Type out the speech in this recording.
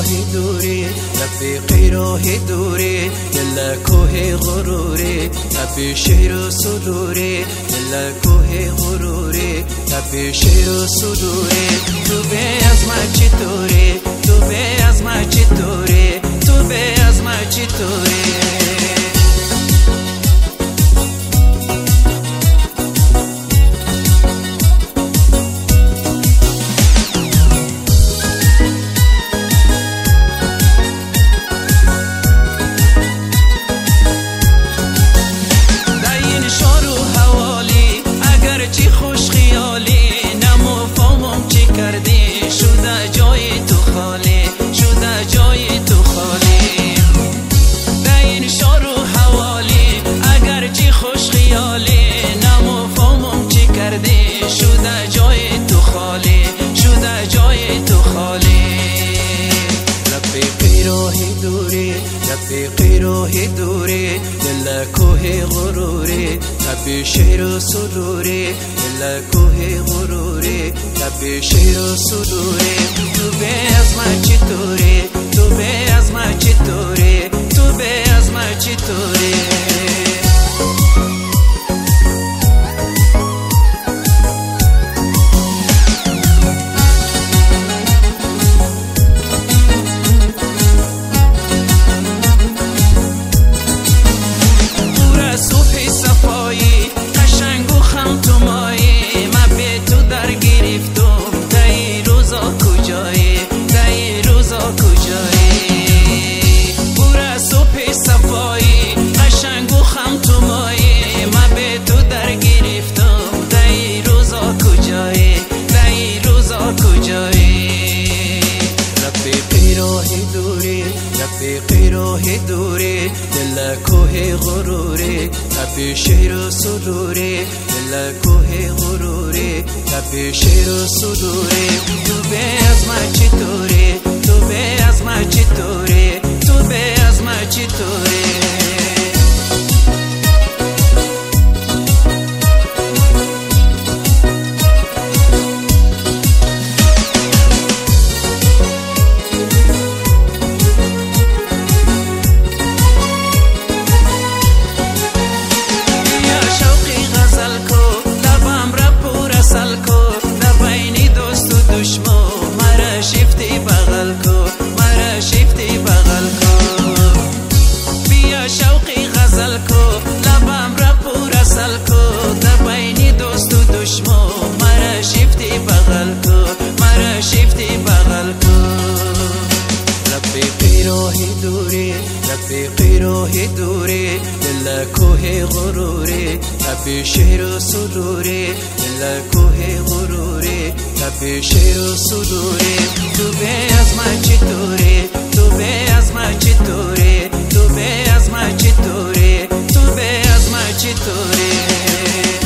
راه دوری رفیقی راه دوری دل کوه غروری تپی شیر و سروری دل کوه غروری تپی شیر و سروری تو به از ما چطوری تو به از ما چطوری تو به از ما چطوری شده جای تو خالی شده جای تو خالی به این شار و حوالی اگر چی خوش خیالی نمفهمم چی کردی شده جای تو خالی شده جای تو خالی رفیقی راه دوری رفیقی راه دوری دل کوه غروری تپی شیر و سروری دل کوه غروری تپی شیر و سروری تو به از ما چطوری تو به از ما چطوری تو به از ما چطوری رفیقی راه دوری دل کوه غروری تپی شیر و سروری دل کوه غروری تپی شیر و سروری تو به از ما چطوری تو به از ما چطوری تو به از ما چطوری رفیقی راه دوری دل کوه غروری تپی شیر و سروری دل کوه غروری تپی شیر و سروری تو به از ما چطوری تو به از ما چطوری تو به از ما چطوری تو به از ما چطوری